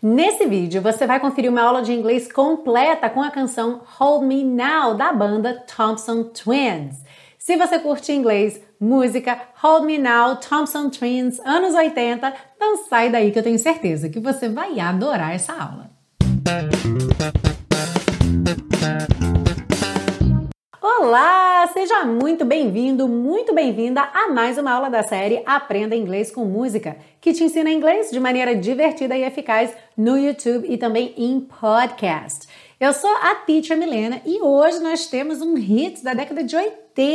Nesse vídeo, você vai conferir uma aula de inglês completa com a canção Hold Me Now, da banda Thompson Twins. Se você curte inglês, música, Hold Me Now, Thompson Twins, anos 80, não sai daí que eu tenho certeza que você vai adorar essa aula. Olá! Seja muito bem-vindo, muito bem-vinda a mais uma aula da série Aprenda Inglês com Música, que te ensina inglês de maneira divertida e eficaz no YouTube e também em podcast. Eu sou a Teacher Milena e hoje nós temos um hit da década de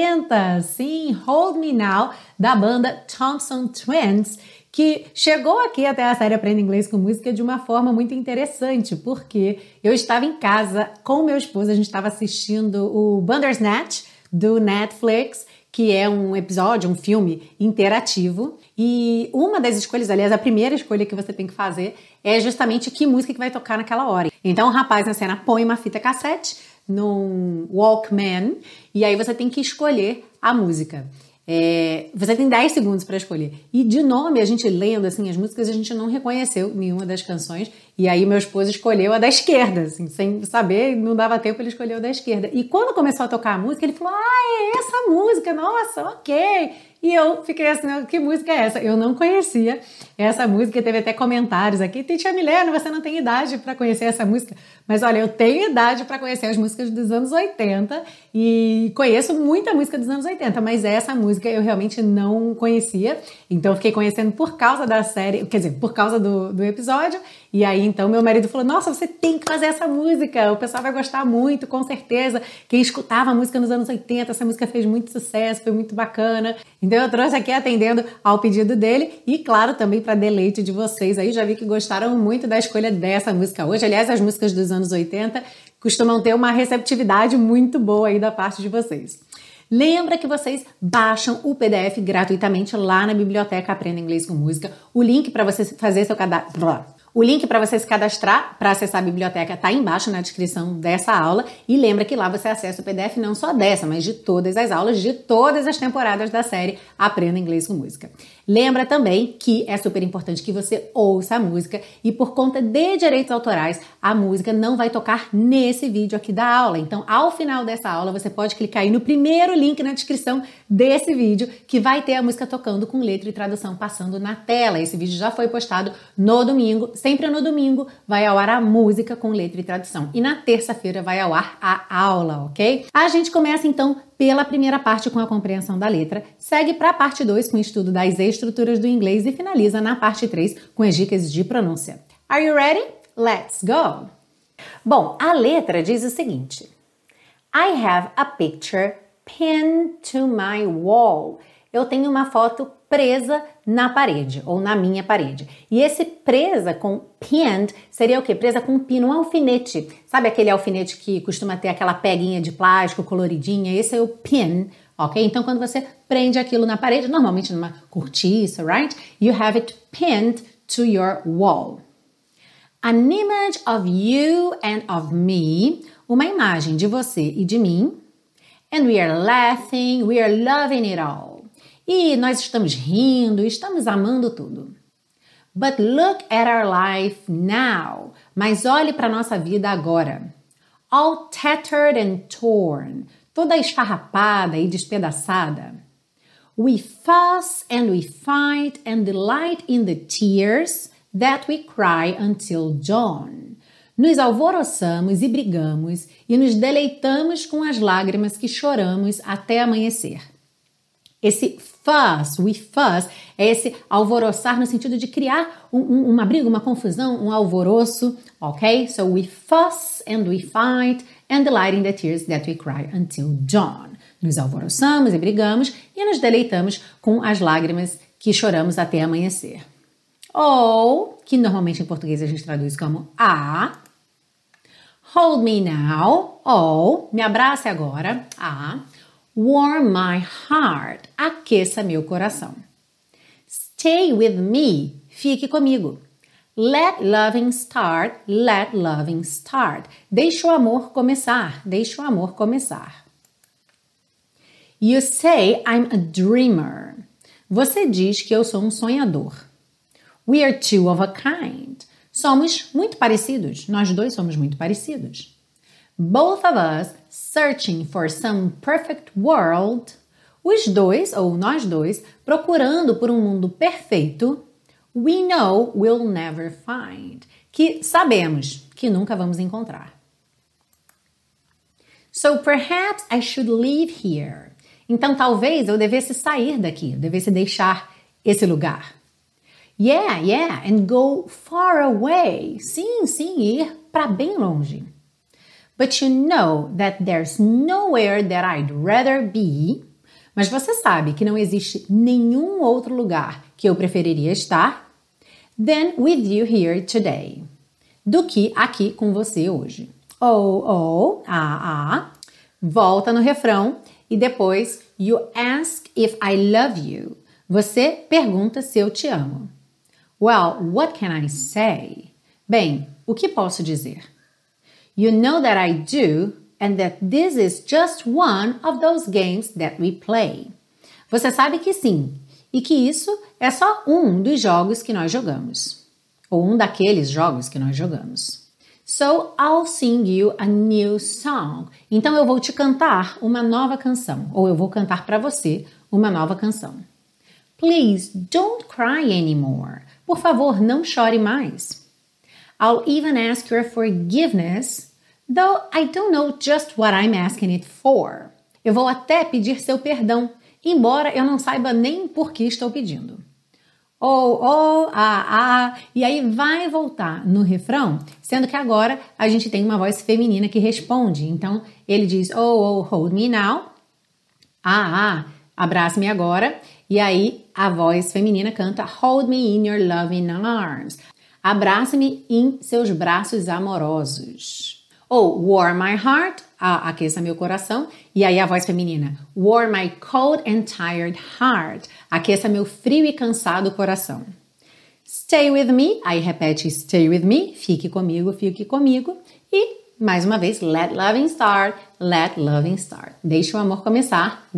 80, sim, Hold Me Now, da banda Thompson Twins, que chegou aqui até a série Aprenda Inglês com Música de uma forma muito interessante, porque eu estava em casa com meu esposo, a gente estava assistindo o Bandersnatch do Netflix, que é um episódio, um filme interativo, e uma das escolhas, aliás, a primeira escolha que você tem que fazer é justamente que música que vai tocar naquela hora. Então o rapaz na cena põe uma fita cassete num Walkman, e aí você tem que escolher a música. Você tem 10 segundos para escolher. E de nome, a gente lendo assim, as músicas, a gente não reconheceu nenhuma das canções. E aí meu esposo escolheu a da esquerda, assim, sem saber, não dava tempo, ele escolheu a da esquerda. E quando começou a tocar a música, ele falou, é essa música, nossa, ok. E eu fiquei assim, que música é essa? Eu não conhecia essa música, teve até comentários aqui, Tia Milena, você não tem idade para conhecer essa música. Mas olha, eu tenho idade para conhecer as músicas dos anos 80 e conheço muita música dos anos 80, mas essa música eu realmente não conhecia. Então eu fiquei conhecendo por causa da série, quer dizer, por causa do episódio. E aí então meu marido falou, nossa, você tem que fazer essa música, o pessoal vai gostar muito, com certeza. Quem escutava a música nos anos 80, essa música fez muito sucesso, foi muito bacana. Então eu trouxe aqui atendendo ao pedido dele e claro também para deleite de vocês aí, já vi que gostaram muito da escolha dessa música hoje. Aliás, as músicas dos anos 80 costumam ter uma receptividade muito boa aí da parte de vocês. Lembra que vocês baixam o PDF gratuitamente lá na biblioteca Aprenda Inglês com Música. O link para você fazer seu cadastro. O link para você se cadastrar para acessar a biblioteca está embaixo na descrição dessa aula e lembra que lá você acessa o PDF não só dessa, mas de todas as aulas, de todas as temporadas da série Aprenda Inglês com Música. Lembra também que é super importante que você ouça a música e por conta de direitos autorais, a música não vai tocar nesse vídeo aqui da aula. Então, ao final dessa aula, você pode clicar aí no primeiro link na descrição desse vídeo que vai ter a música tocando com letra e tradução passando na tela. Esse vídeo já foi postado no domingo. Sempre no domingo vai ao ar a música com letra e tradução. E na terça-feira vai ao ar a aula, ok? A gente começa então pela primeira parte com a compreensão da letra, segue para a parte 2 com o estudo das estruturas do inglês e finaliza na parte 3 com as dicas de pronúncia. Are you ready? Let's go! Bom, a letra diz o seguinte: I have a picture pinned to my wall. Eu tenho uma foto presa na parede, ou na minha parede. E esse presa com pinned seria o quê? Presa com um pino, um alfinete. Sabe aquele alfinete que costuma ter aquela peguinha de plástico coloridinha? Esse é o pin, ok? Então, quando você prende aquilo na parede, normalmente numa cortiça, right? You have it pinned to your wall. An image of you and of me. Uma imagem de você e de mim. And we are laughing, we are loving it all. E nós estamos rindo, estamos amando tudo. But look at our life now. Mas olhe para a nossa vida agora. All tattered and torn. Toda esfarrapada e despedaçada. We fuss and we fight and delight in the tears that we cry until dawn. Nos alvoroçamos e brigamos e nos deleitamos com as lágrimas que choramos até amanhecer. Esse fuss, we fuss, é esse alvoroçar no sentido de criar uma briga, uma confusão, um alvoroço, ok? So we fuss and we fight and delight in the tears that we cry until dawn. Nos alvoroçamos e brigamos e nos deleitamos com as lágrimas que choramos até amanhecer. Ou, que normalmente em português a gente traduz como a. Hold me now, ou, me abrace agora, a. Warm my heart, aqueça meu coração. Stay with me, fique comigo. Let loving start, let loving start. Deixa o amor começar, deixa o amor começar. You say I'm a dreamer. Você diz que eu sou um sonhador. We are two of a kind. Somos muito parecidos. Nós dois somos muito parecidos. Both of us searching for some perfect world. Os dois, ou nós dois, procurando por um mundo perfeito. We know we'll never find. Que sabemos que nunca vamos encontrar. So perhaps I should leave here. Então talvez eu devesse sair daqui, eu devesse deixar esse lugar. Yeah, and go far away. Sim, ir para bem longe. But you know that there's nowhere that I'd rather be. Mas você sabe que não existe nenhum outro lugar que eu preferiria estar than with you here today. Do que aqui com você hoje. Volta no refrão e depois you ask if I love you. Você pergunta se eu te amo. Well, what can I say? Bem, o que posso dizer? You know that I do and that this is just one of those games that we play. Você sabe que sim, e que isso é só um dos jogos que nós jogamos. Ou um daqueles jogos que nós jogamos. So I'll sing you a new song. Então eu vou te cantar uma nova canção. Ou eu vou cantar para você uma nova canção. Please don't cry anymore. Por favor, não chore mais. I'll even ask your forgiveness, though I don't know just what I'm asking it for. Eu vou até pedir seu perdão, embora eu não saiba nem por que estou pedindo. E aí vai voltar no refrão, sendo que agora a gente tem uma voz feminina que responde. Então, ele diz, hold me now. Abrace-me agora. E aí a voz feminina canta, hold me in your loving arms. Abrace-me em seus braços amorosos. Warm my heart, aqueça meu coração. E aí a voz feminina, warm my cold and tired heart. Aqueça meu frio e cansado coração. Stay with me, aí repete stay with me, fique comigo. E, mais uma vez, let loving start. Deixa o amor começar.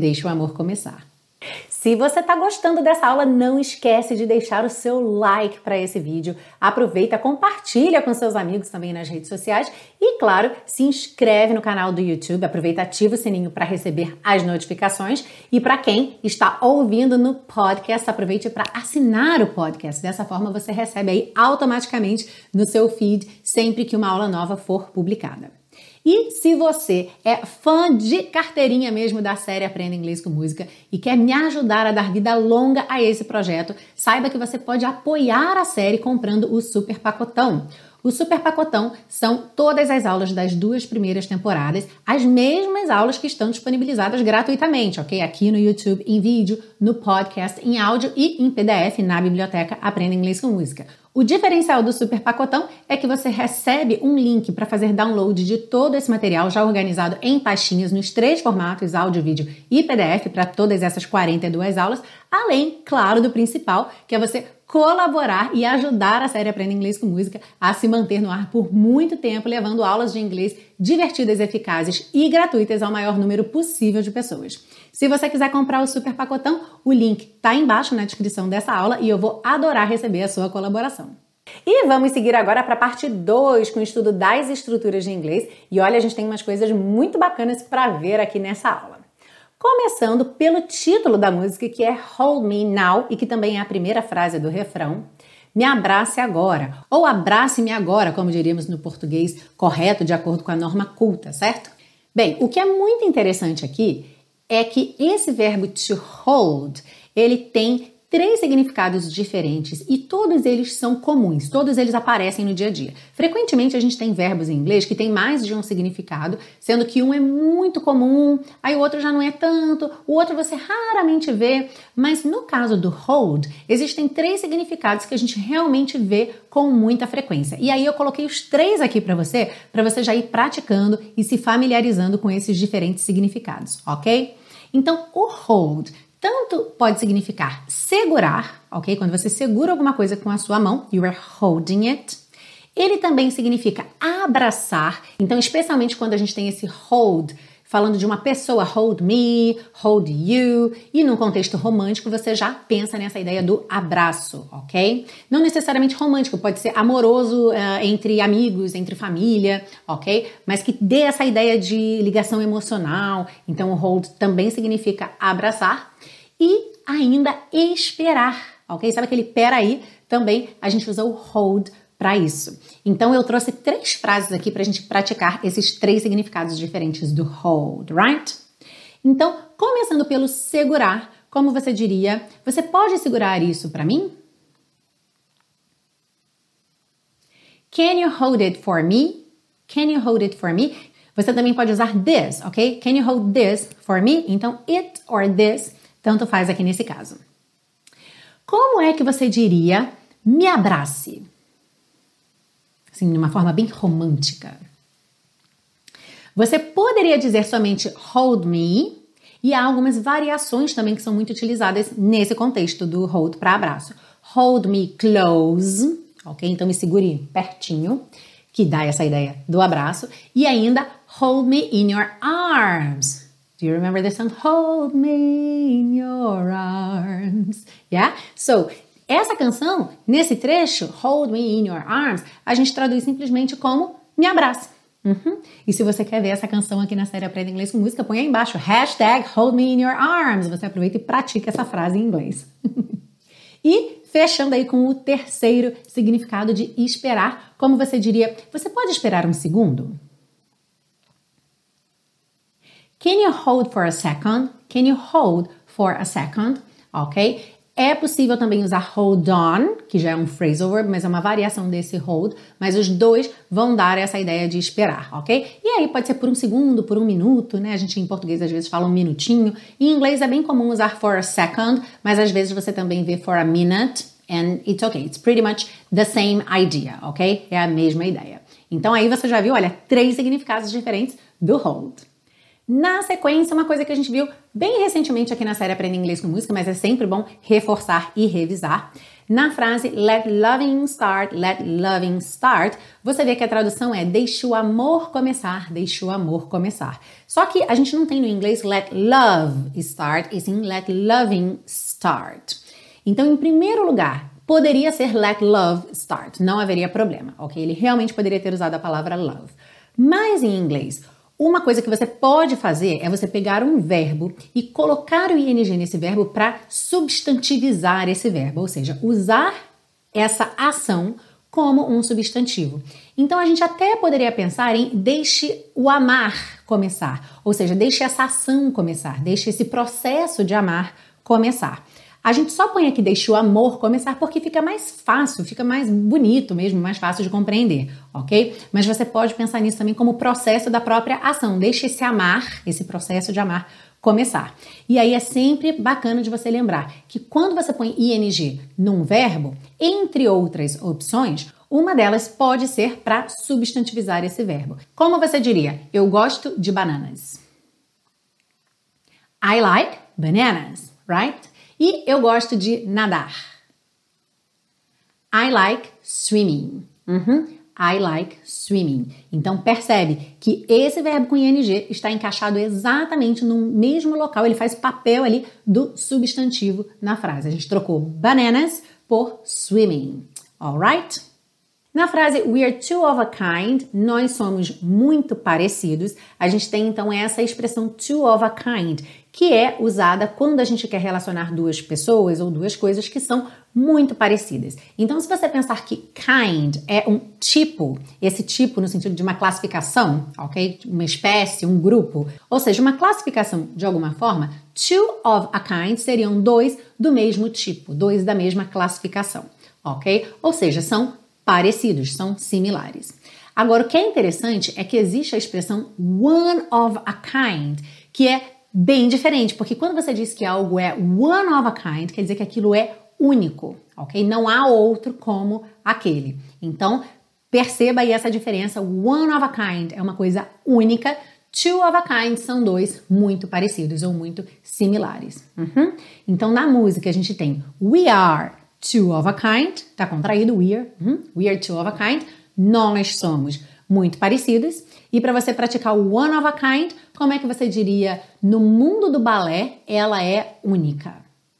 Se você está gostando dessa aula, não esquece de deixar o seu like para esse vídeo. Aproveita, compartilha com seus amigos também nas redes sociais. E, claro, se inscreve no canal do YouTube. Aproveita, ativa o sininho para receber as notificações. E para quem está ouvindo no podcast, aproveite para assinar o podcast. Dessa forma, você recebe aí automaticamente no seu feed sempre que uma aula nova for publicada. E se você é fã de carteirinha mesmo da série Aprenda Inglês com Música e quer me ajudar a dar vida longa a esse projeto, saiba que você pode apoiar a série comprando o Super Pacotão. O Super Pacotão são todas as aulas das 2 primeiras temporadas, as mesmas aulas que estão disponibilizadas gratuitamente, ok? Aqui no YouTube, em vídeo, no podcast, em áudio e em PDF na biblioteca Aprenda Inglês com Música. O diferencial do Super Pacotão é que você recebe um link para fazer download de todo esse material já organizado em pastinhas nos 3 formatos, áudio, vídeo e PDF para todas essas 42 aulas, além, claro, do principal, que é você colaborar e ajudar a série Aprenda Inglês com Música a se manter no ar por muito tempo, levando aulas de inglês divertidas, eficazes e gratuitas ao maior número possível de pessoas. Se você quiser comprar o Super Pacotão, o link está embaixo na descrição dessa aula e eu vou adorar receber a sua colaboração. E vamos seguir agora para a parte 2 com o estudo das estruturas de inglês. E olha, a gente tem umas coisas muito bacanas para ver aqui nessa aula. Começando pelo título da música, que é Hold Me Now, e que também é a primeira frase do refrão. Me abrace agora, ou abrace-me agora, como diríamos no português correto, de acordo com a norma culta, certo? Bem, o que é muito interessante aqui é que esse verbo to hold, ele tem 3 significados diferentes e todos eles são comuns, todos eles aparecem no dia a dia. Frequentemente a gente tem verbos em inglês que tem mais de um significado, sendo que um é muito comum, aí o outro já não é tanto, o outro você raramente vê, mas no caso do hold, existem 3 significados que a gente realmente vê com muita frequência. E aí eu coloquei os 3 aqui para você já ir praticando e se familiarizando com esses diferentes significados, ok? Então, o hold tanto pode significar segurar, ok? Quando você segura alguma coisa com a sua mão, you are holding it. Ele também significa abraçar, então especialmente quando a gente tem esse hold falando de uma pessoa, hold me, hold you, e num contexto romântico você já pensa nessa ideia do abraço, ok? Não necessariamente romântico, pode ser amoroso entre amigos, entre família, ok? Mas que dê essa ideia de ligação emocional, então o hold também significa abraçar e ainda esperar, ok? Sabe aquele peraí? Também a gente usa o hold para isso. Então eu trouxe 3 frases aqui para a gente praticar esses 3 significados diferentes do hold, right? Então, começando pelo segurar, como você diria, você pode segurar isso para mim? Can you hold it for me? Can you hold it for me? Você também pode usar this, ok? Can you hold this for me? Então, it or this, tanto faz aqui nesse caso. Como é que você diria me abrace? Assim, de uma forma bem romântica. Você poderia dizer somente hold me, e há algumas variações também que são muito utilizadas nesse contexto do hold para abraço. Hold me close, ok? Então me segure pertinho, que dá essa ideia do abraço. E ainda hold me in your arms. Do you remember the song? Hold me in your arms. Yeah? So, essa canção, nesse trecho, Hold Me in Your Arms, a gente traduz simplesmente como me abrace. E se você quer ver essa canção aqui na série Aprenda Inglês com Música, põe aí embaixo, #Hold Me in Your Arms. Você aproveita e pratica essa frase em inglês. E fechando aí com o terceiro significado de esperar, como você diria, você pode esperar um segundo? Can you hold for a second? Can you hold for a second? Ok? É possível também usar hold on, que já é um phrasal verb, mas é uma variação desse hold, mas os dois vão dar essa ideia de esperar, ok? E aí pode ser por um segundo, por um minuto, né? A gente em português às vezes fala um minutinho. Em inglês é bem comum usar for a second, mas às vezes você também vê for a minute, and it's okay. It's pretty much the same idea, ok? É a mesma ideia. Então aí você já viu, olha, 3 significados diferentes do hold. Na sequência, uma coisa que a gente viu bem recentemente aqui na série Aprenda Inglês com Música, mas é sempre bom reforçar e revisar. Na frase let loving start, você vê que a tradução é deixe o amor começar, deixe o amor começar. Só que a gente não tem no inglês let love start, e sim let loving start. Então, em primeiro lugar, poderia ser let love start, não haveria problema, ok? Ele realmente poderia ter usado a palavra love. Mas em inglês, uma coisa que você pode fazer é você pegar um verbo e colocar o ing nesse verbo para substantivizar esse verbo, ou seja, usar essa ação como um substantivo. Então a gente até poderia pensar em deixe o amar começar, ou seja, deixe essa ação começar, deixe esse processo de amar começar. A gente só põe aqui deixe o amor começar porque fica mais fácil, fica mais bonito mesmo, mais fácil de compreender, ok? Mas você pode pensar nisso também como processo da própria ação. Deixe esse amar, esse processo de amar começar. E aí é sempre bacana de você lembrar que quando você põe ing num verbo, entre outras opções, uma delas pode ser para substantivizar esse verbo. Como você diria? Eu gosto de bananas. I like bananas, right? E eu gosto de nadar. I like swimming. I like swimming. Então percebe que esse verbo com ing está encaixado exatamente no mesmo local. Ele faz papel ali do substantivo na frase. A gente trocou bananas por swimming. Alright? Na frase we are two of a kind, nós somos muito parecidos, a gente tem então essa expressão two of a kind, que é usada quando a gente quer relacionar duas pessoas ou duas coisas que são muito parecidas. Então, se você pensar que kind é um tipo, esse tipo no sentido de uma classificação, ok? Uma espécie, um grupo, ou seja, uma classificação de alguma forma, two of a kind seriam dois do mesmo tipo, dois da mesma classificação, ok? Ou seja, são parecidos, são similares. Agora, o que é interessante é que existe a expressão one of a kind, que é bem diferente, porque quando você diz que algo é one of a kind, quer dizer que aquilo é único, ok? Não há outro como aquele. Então, perceba aí essa diferença. One of a kind é uma coisa única, two of a kind são dois muito parecidos ou muito similares. Então, na música a gente tem we are two of a kind, tá contraído, we are two of a kind, nós somos muito parecidos. E para você praticar o one of a kind, como é que você diria no mundo do balé, ela é única?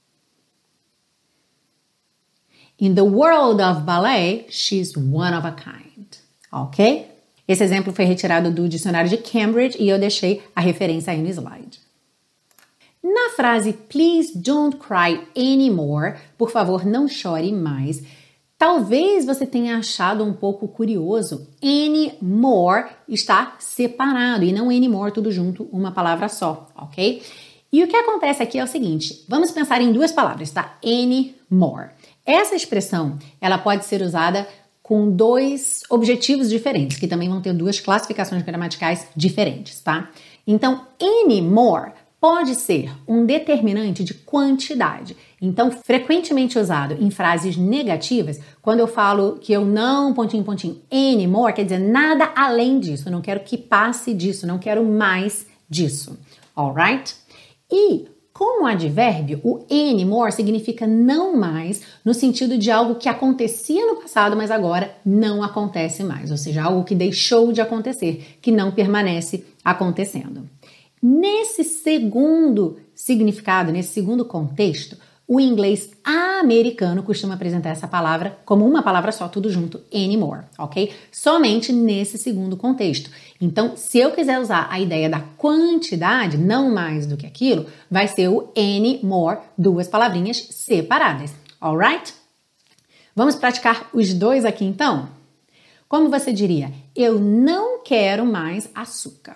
In the world of ballet, she's one of a kind. Ok? Esse exemplo foi retirado do dicionário de Cambridge e eu deixei a referência aí no slide. Na frase Please don't cry anymore, por favor, não chore mais, talvez você tenha achado um pouco curioso, anymore está separado e não anymore tudo junto, uma palavra só, ok? E o que acontece aqui é o seguinte, vamos pensar em duas palavras, tá? Anymore. Essa expressão, ela pode ser usada com dois objetivos diferentes, que também vão ter duas classificações gramaticais diferentes, tá? Então, anymore pode ser um determinante de quantidade. Então, frequentemente usado em frases negativas, quando eu falo que eu não, pontinho, pontinho, anymore, quer dizer nada além disso. Eu não quero que passe disso, não quero mais disso. Alright? E como advérbio, o anymore significa não mais no sentido de algo que acontecia no passado, mas agora não acontece mais. Ou seja, algo que deixou de acontecer, que não permanece acontecendo. Nesse segundo significado, nesse segundo contexto, o inglês americano costuma apresentar essa palavra como uma palavra só, tudo junto, anymore, ok? Somente nesse segundo contexto. Então, se eu quiser usar a ideia da quantidade, não mais do que aquilo, vai ser o anymore, duas palavrinhas separadas, alright? Vamos praticar os dois aqui então? Como você diria? Eu não quero mais açúcar.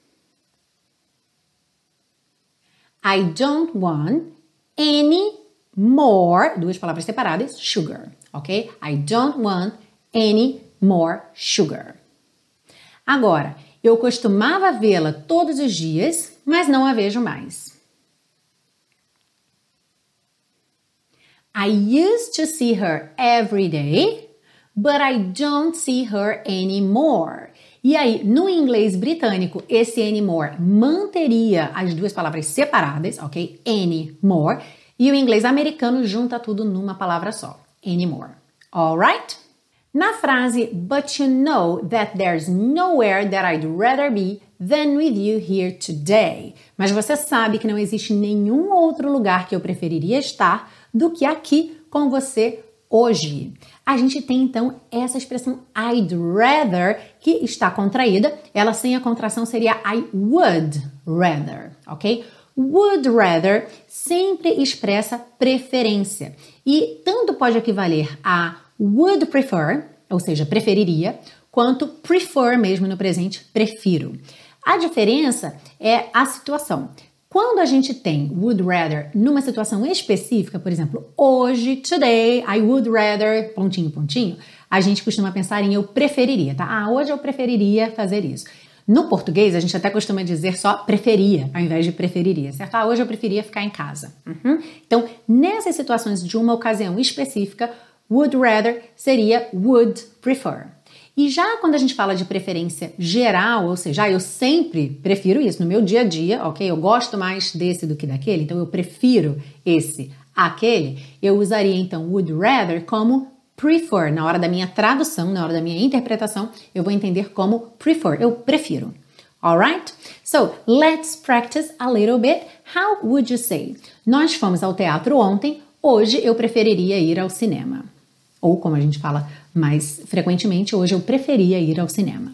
I don't want any more, duas palavras separadas, sugar, ok? I don't want any more sugar. Agora, eu costumava vê-la todos os dias, mas não a vejo mais. I used to see her every day, but I don't see her anymore. E aí, no inglês britânico, esse anymore manteria as duas palavras separadas, ok? Anymore. E o inglês americano junta tudo numa palavra só, anymore. Alright? Na frase, but you know that there's nowhere that I'd rather be than with you here today. Mas você sabe que não existe nenhum outro lugar que eu preferiria estar do que aqui com você hoje. A gente tem então essa expressão I'd rather que está contraída. Ela sem a contração seria I would rather, ok? Would rather sempre expressa preferência e tanto pode equivaler a would prefer, ou seja, preferiria, quanto prefer mesmo no presente, prefiro. A diferença é a situação. Quando a gente tem would rather numa situação específica, por exemplo, hoje, today, I would rather, pontinho, pontinho, a gente costuma pensar em eu preferiria, tá? Ah, hoje eu preferiria fazer isso. No português, a gente até costuma dizer só preferia, ao invés de preferiria, certo? Ah, hoje eu preferia ficar em casa. Então, nessas situações de uma ocasião específica, would rather seria would prefer. E já quando a gente fala de preferência geral, ou seja, eu sempre prefiro isso no meu dia a dia, ok? Eu gosto mais desse do que daquele, então eu prefiro esse àquele, eu usaria então would rather como prefer. Na hora da minha tradução, na hora da minha interpretação, eu vou entender como prefer, eu prefiro. Alright? So, let's practice a little bit. How would you say? Nós fomos ao teatro ontem, hoje eu preferiria ir ao cinema. Ou, como a gente fala mais frequentemente, hoje eu preferia ir ao cinema.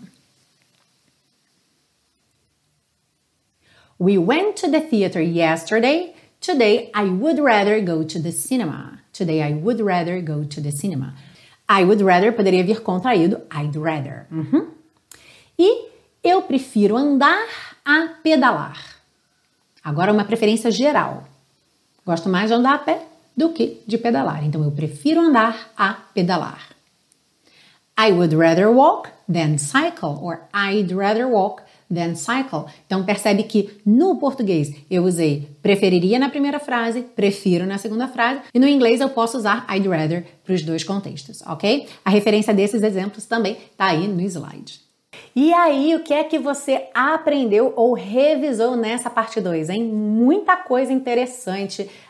We went to the theater yesterday. Today I would rather go to the cinema. Today I would rather go to the cinema. I would rather poderia vir contraído I'd rather. E eu prefiro andar a pedalar. Agora uma preferência geral. Gosto mais de andar a pé do que de pedalar. Então, eu prefiro andar a pedalar. I would rather walk than cycle, or I'd rather walk than cycle. Então, percebe que no português eu usei preferiria na primeira frase, prefiro na segunda frase, e no inglês eu posso usar I'd rather para os dois contextos, ok? A referência desses exemplos também está aí no slide. E aí, o que é que você aprendeu ou revisou nessa parte 2, hein? Muita coisa interessante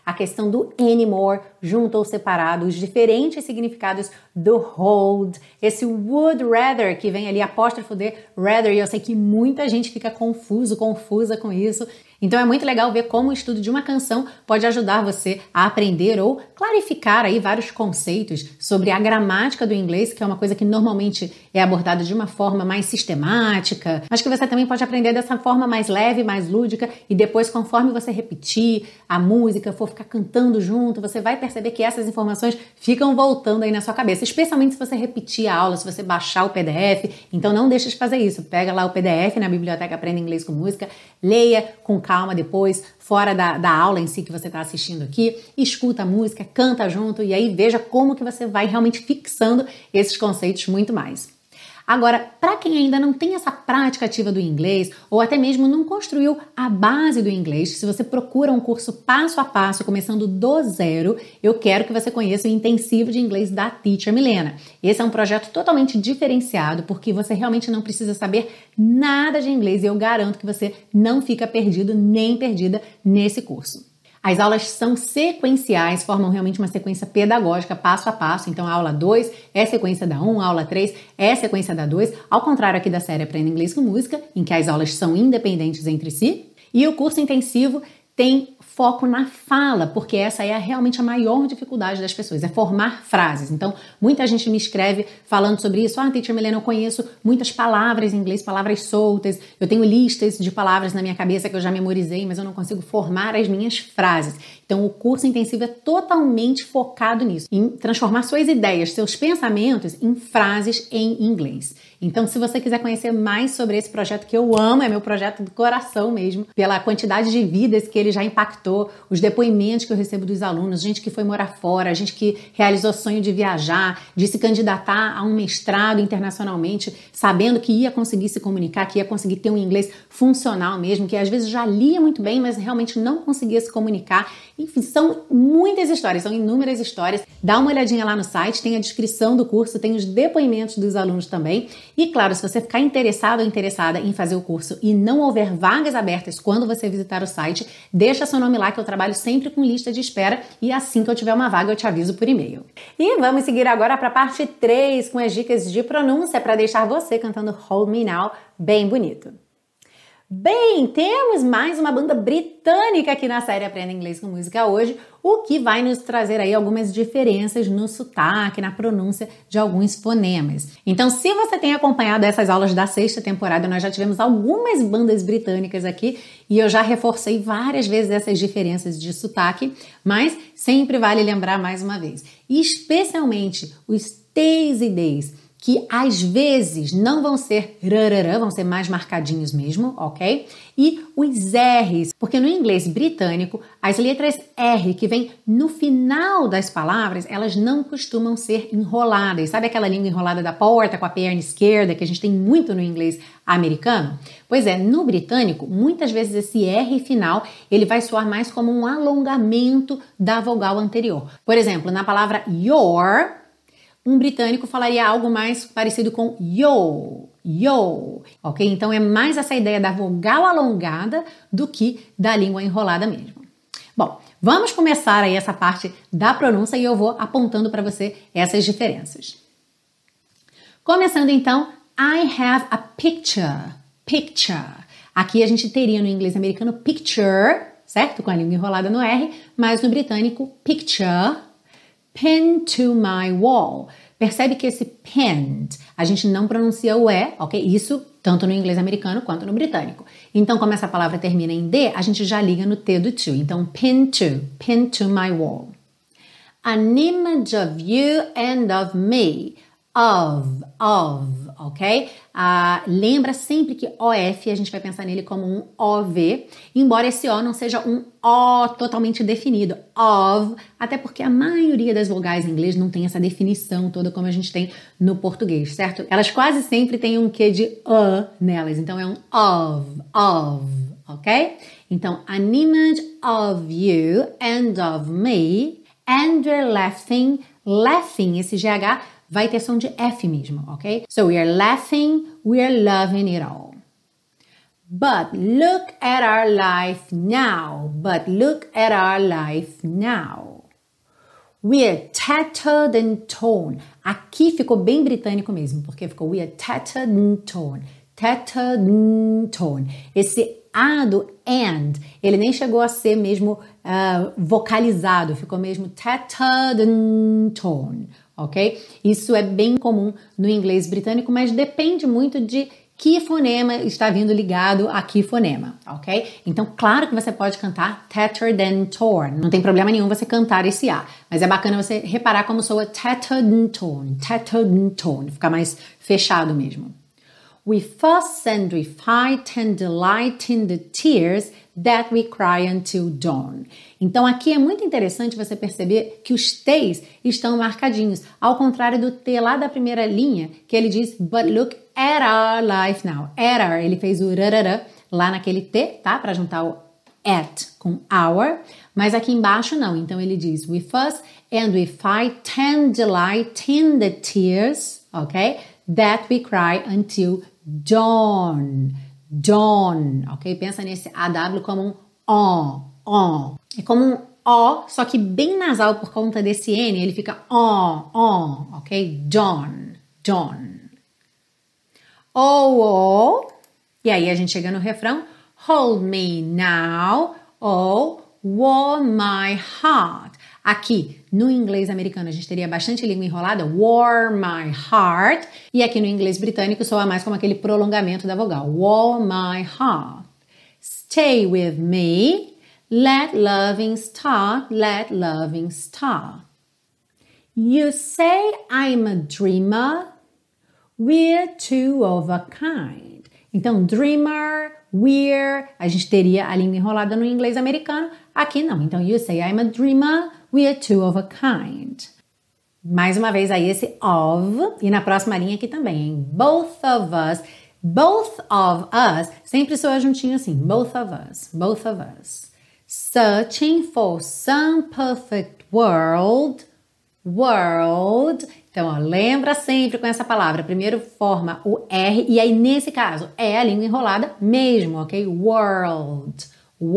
a questão do anymore, junto ou separado, os diferentes significados do hold, esse would rather, que vem ali apóstrofo de rather, e eu sei que muita gente fica confusa com isso. Então é muito legal ver como o estudo de uma canção pode ajudar você a aprender ou clarificar aí vários conceitos sobre a gramática do inglês, que é uma coisa que normalmente é abordada de uma forma mais sistemática, mas que você também pode aprender dessa forma mais leve, mais lúdica, e depois, conforme você repetir a música, for ficar cantando junto, você vai perceber que essas informações ficam voltando aí na sua cabeça, especialmente se você repetir a aula, se você baixar o PDF. Então não deixe de fazer isso, pega lá o PDF na biblioteca Aprenda Inglês com Música, leia com calma depois, fora da aula em si que você está assistindo aqui, escuta a música, canta junto e aí veja como que você vai realmente fixando esses conceitos muito mais. Agora, para quem ainda não tem essa prática ativa do inglês ou até mesmo não construiu a base do inglês, se você procura um curso passo a passo, começando do zero, eu quero que você conheça o Intensivo de Inglês da Teacher Milena. Esse é um projeto totalmente diferenciado porque você realmente não precisa saber nada de inglês e eu garanto que você não fica perdido nem perdida nesse curso. As aulas são sequenciais, formam realmente uma sequência pedagógica passo a passo. Então, a aula 2 é sequência da 1, a aula 3 é sequência da 2, ao contrário aqui da série Aprenda Inglês com Música, em que as aulas são independentes entre si. E o curso intensivo tem foco na fala, porque essa é realmente a maior dificuldade das pessoas, é formar frases. Então, muita gente me escreve falando sobre isso. Teacher Milena, eu conheço muitas palavras em inglês, palavras soltas, eu tenho listas de palavras na minha cabeça que eu já memorizei, mas eu não consigo formar as minhas frases. Então, o curso intensivo é totalmente focado nisso, em transformar suas ideias, seus pensamentos em frases em inglês. Então, se você quiser conhecer mais sobre esse projeto que eu amo, é meu projeto do coração mesmo, pela quantidade de vidas que ele já impactou, os depoimentos que eu recebo dos alunos, gente que foi morar fora, gente que realizou sonho de viajar, de se candidatar a um mestrado internacionalmente, sabendo que ia conseguir se comunicar, que ia conseguir ter um inglês funcional mesmo, que às vezes já lia muito bem, mas realmente não conseguia se comunicar. Enfim, são muitas histórias, são inúmeras histórias. Dá uma olhadinha lá no site, tem a descrição do curso, tem os depoimentos dos alunos também. E claro, se você ficar interessado ou interessada em fazer o curso e não houver vagas abertas quando você visitar o site, deixa seu nome lá que eu trabalho sempre com lista de espera e assim que eu tiver uma vaga eu te aviso por e-mail. E vamos seguir agora para a parte 3 com as dicas de pronúncia para deixar você cantando Hold Me Now bem bonito. Bem, temos mais uma banda britânica aqui na série Aprenda Inglês com Música hoje, o que vai nos trazer aí algumas diferenças no sotaque, na pronúncia de alguns fonemas. Então, se você tem acompanhado essas aulas da 6ª temporada, nós já tivemos algumas bandas britânicas aqui e eu já reforcei várias vezes essas diferenças de sotaque, mas sempre vale lembrar mais uma vez, especialmente os T's e D's, que às vezes não vão ser rarará, vão ser mais marcadinhos mesmo, ok? E os R's, porque no inglês britânico, as letras R que vem no final das palavras, elas não costumam ser enroladas. Sabe aquela língua enrolada da porta com a perna esquerda, que a gente tem muito no inglês americano? Pois é, no britânico, muitas vezes esse R final, ele vai soar mais como um alongamento da vogal anterior. Por exemplo, na palavra your, um britânico falaria algo mais parecido com yo, ok? Então é mais essa ideia da vogal alongada do que da língua enrolada mesmo. Bom, vamos começar aí essa parte da pronúncia e eu vou apontando para você essas diferenças. Começando então, I have a picture. Aqui a gente teria no inglês americano picture, certo? Com a língua enrolada no R, mas no britânico picture. Pinned to my wall. Percebe que esse pinned, a gente não pronuncia o E, ok? Isso tanto no inglês americano quanto no britânico. Então, como essa palavra termina em D, a gente já liga no T do to. Então, pinned to my wall. An image of you and of me. Of, ok? Lembra sempre que OF, a gente vai pensar nele como um OV, embora esse O não seja um O totalmente definido. Of, até porque a maioria das vogais em inglês não tem essa definição toda como a gente tem no português, certo? Elas quase sempre têm um quê de nelas, então é um of, ok? Então, an image of you and of me, and we're laughing, esse GH vai ter som de F mesmo, ok? So we are laughing, we are loving it all. But look at our life now. But look at our life now. We're tattered and torn. Aqui ficou bem britânico mesmo, porque ficou we're tattered and torn. Tattered and torn. Esse A do and, ele nem chegou a ser mesmo vocalizado, ficou mesmo tattered and torn, ok? Isso é bem comum no inglês britânico, mas depende muito de que fonema está vindo ligado a que fonema, ok? Então, claro que você pode cantar tattered and torn. Não tem problema nenhum você cantar esse A. Mas é bacana você reparar como soa tattered and torn. Tattered and torn. Fica mais fechado mesmo. We fuss and we fight and delight in the tears that we cry until dawn. Então, aqui é muito interessante você perceber que os T's estão marcadinhos, ao contrário do T lá da primeira linha, que ele diz, but look at our life now. At our, ele fez o rarara lá naquele T, tá? Para juntar o at com our, mas aqui embaixo não. Então, ele diz, we fuss and we fight and delight in the tears, ok? That we cry until dawn. Dawn, ok? Pensa nesse AW como um on. É como um O, só que bem nasal por conta desse N, ele fica on, ok? Dawn. Oh, e aí a gente chega no refrão, hold me now, oh, warm my heart. Aqui, no inglês americano, a gente teria bastante língua enrolada, warm my heart, e aqui no inglês britânico soa mais como aquele prolongamento da vogal, warm my heart. Stay with me, let loving start. You say I'm a dreamer, we're two of a kind. Então, dreamer, we're, a gente teria a língua enrolada no inglês americano, aqui não. Então, you say I'm a dreamer, we're two of a kind. Mais uma vez aí esse of, e na próxima linha aqui também, hein? Both of us, sempre soa juntinho assim, both of us. Searching for some perfect world. Então, ó, lembra sempre com essa palavra. Primeiro forma o R, e aí nesse caso é a língua enrolada mesmo, ok? World.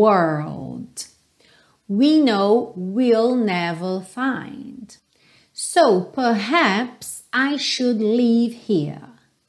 We know we'll never find. So perhaps I should leave here.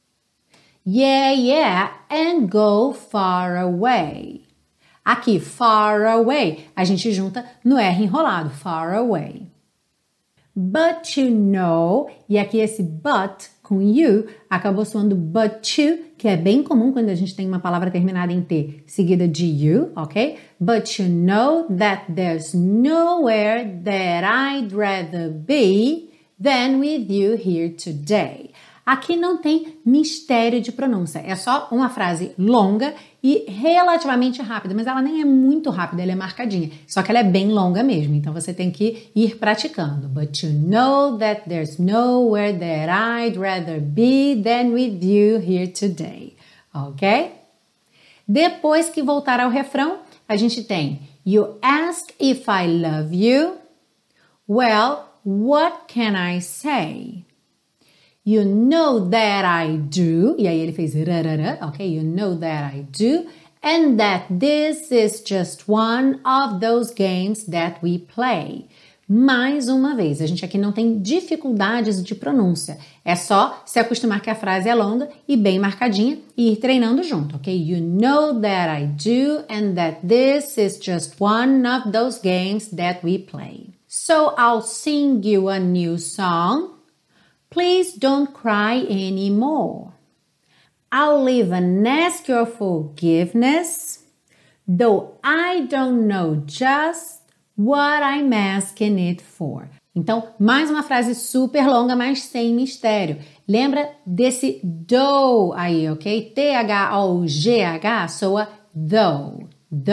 Yeah, and go far away. Aqui, far away, a gente junta no R enrolado, far away. But you know, e aqui esse but com you acabou soando but you, que é bem comum quando a gente tem uma palavra terminada em T, seguida de you, ok? But you know that there's nowhere that I'd rather be than with you here today. Aqui não tem mistério de pronúncia, é só uma frase longa e relativamente rápida, mas ela nem é muito rápida, ela é marcadinha, só que ela é bem longa mesmo, então você tem que ir praticando. But you know that there's nowhere that I'd rather be than with you here today, ok? Depois que voltar ao refrão, a gente tem You ask if I love you. Well, what can I say? You know that I do. E aí ele fez rarara, ok? You know that I do. And that this is just one of those games that we play. Mais uma vez, a gente aqui não tem dificuldades de pronúncia. É só se acostumar que a frase é longa e bem marcadinha e ir treinando junto, ok? You know that I do and that this is just one of those games that we play. So I'll sing you a new song. Please don't cry anymore. I'll even ask your forgiveness, though I don't know just what I'm asking it for. Então, mais uma frase super longa, mas sem mistério. Lembra desse though aí, ok? T-H-O-G-H soa though.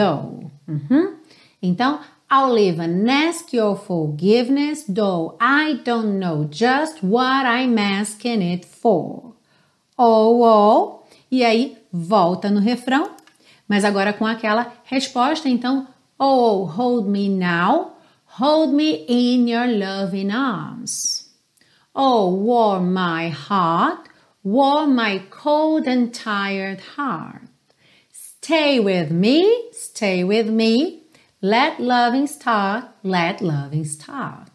Então, I'll even ask your forgiveness, though I don't know just what I'm asking it for. Oh, e aí volta no refrão, mas agora com aquela resposta, então, oh, hold me now, hold me in your loving arms. Oh, warm my heart, warm my cold and tired heart. Stay with me, stay with me. Let loving start, let loving start.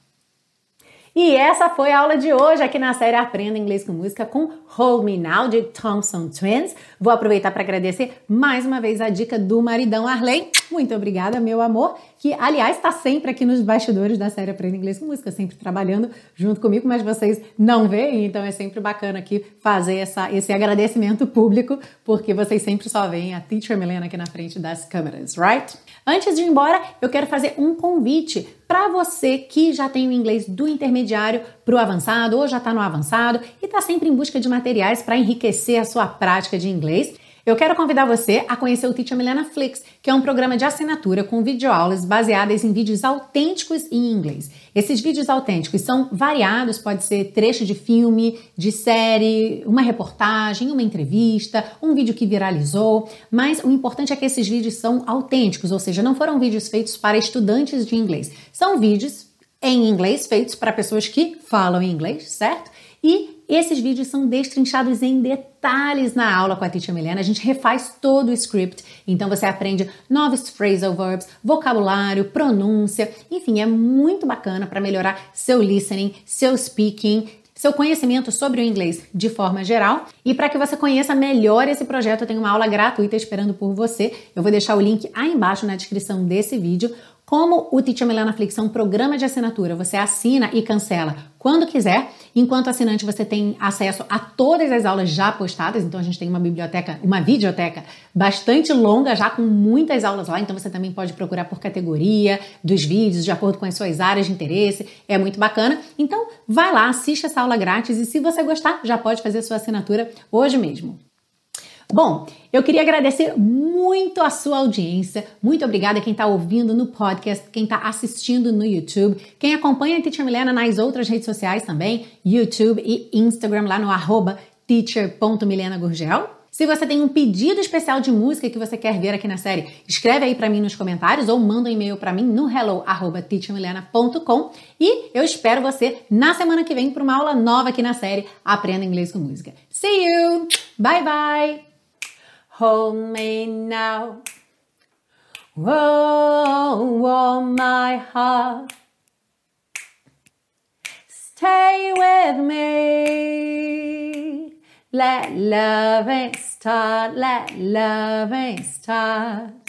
E essa foi a aula de hoje aqui na série Aprenda Inglês com Música com Hold Me Now, de Thompson Twins. Vou aproveitar para agradecer mais uma vez a dica do maridão Arley. Muito obrigada, meu amor, que, aliás, está sempre aqui nos bastidores da série Aprenda Inglês com Música, sempre trabalhando junto comigo, mas vocês não veem, então é sempre bacana aqui fazer esse agradecimento público, porque vocês sempre só veem a Teacher Milena aqui na frente das câmeras, right? Antes de ir embora, eu quero fazer um convite para você que já tem o inglês do intermediário para o avançado ou já está no avançado e está sempre em busca de materiais para enriquecer a sua prática de inglês. Eu quero convidar você a conhecer o Teacher Milena Flix, que é um programa de assinatura com videoaulas baseadas em vídeos autênticos em inglês. Esses vídeos autênticos são variados, pode ser trecho de filme, de série, uma reportagem, uma entrevista, um vídeo que viralizou, mas o importante é que esses vídeos são autênticos, ou seja, não foram vídeos feitos para estudantes de inglês. São vídeos em inglês feitos para pessoas que falam inglês, certo? E esses vídeos são destrinchados em detalhes na aula com a Teacher Milena. A gente refaz todo o script, então você aprende novos phrasal verbs, vocabulário, pronúncia, enfim, é muito bacana para melhorar seu listening, seu speaking, seu conhecimento sobre o inglês de forma geral. E para que você conheça melhor esse projeto, eu tenho uma aula gratuita esperando por você. Eu vou deixar o link aí embaixo na descrição desse vídeo. Como o Teacher Milena Flix é um programa de assinatura, você assina e cancela quando quiser. Enquanto assinante, você tem acesso a todas as aulas já postadas. Então, a gente tem uma videoteca bastante longa, já com muitas aulas lá. Então, você também pode procurar por categoria dos vídeos, de acordo com as suas áreas de interesse. É muito bacana. Então, vai lá, assiste essa aula grátis e se você gostar, já pode fazer sua assinatura hoje mesmo. Bom, eu queria agradecer muito a sua audiência. Muito obrigada a quem está ouvindo no podcast, quem está assistindo no YouTube, quem acompanha a Teacher Milena nas outras redes sociais também, YouTube e Instagram, lá no @teacher.milenagurgel. Se você tem um pedido especial de música que você quer ver aqui na série, escreve aí para mim nos comentários ou manda um e-mail para mim no hello@teachermilena.com e eu espero você na semana que vem para uma aula nova aqui na série Aprenda Inglês com Música. See you! Bye, bye! Hold me now, oh, warm my heart. Stay with me. Let loving start, let loving start.